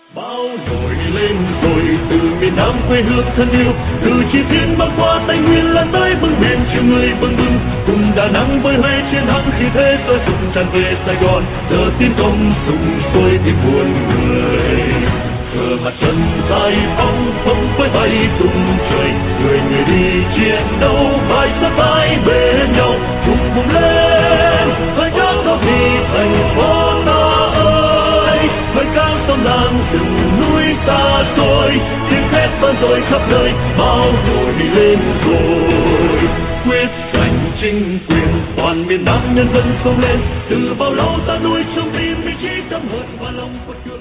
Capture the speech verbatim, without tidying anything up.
Bão nổi lên rồi từ miền Nam quê hương thân yêu, từ chi thiên băng qua Tây Nguyên lan tới bưng biển chiều người bâng bừng, cùng Đà Nẵng với Huế chiến thắng khi thế tôi sùng tràn về Sài Gòn, giờ tiến công sùng sôi tìm buồn người. Cờ mặt trận giải phóng phóng với bay tung trời, người người đi chiến đấu vai sát vai bên nhau, cùng vùng lên với các đô thị thành phố ta ơi, với các sông lam rừng núi xa xôi, tiếng thét vang dội khắp nơi, bao nổi lên rồi quyết giành chính quyền toàn miền Nam, nhân dân xông lên từ bao lâu ta nuôi trong tim ý chí tâm hồn và lòng quật cường.